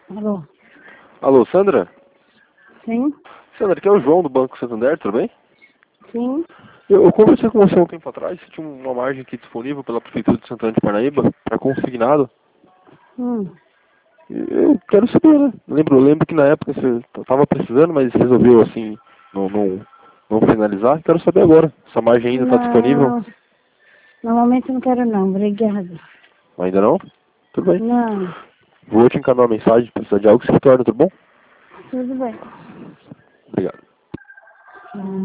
Alô? Alô, Sandra? Sim? Sandra, aqui é o João do Banco Santander, tudo bem? Sim? Eu conversei com você um tempo atrás, você tinha uma margem aqui disponível pela Prefeitura de Santana de Parnaíba para consignado. Hum. Eu quero saber, né? Eu lembro que na época você estava precisando, mas resolveu assim não finalizar. Quero saber agora. Essa margem ainda está disponível? Não, normalmente eu não quero não, obrigada. Ainda não? Tudo bem. Não, Vou te encaminhar uma mensagem, se precisar de algo, se retorna, tudo bom? tudo bem. Obrigado.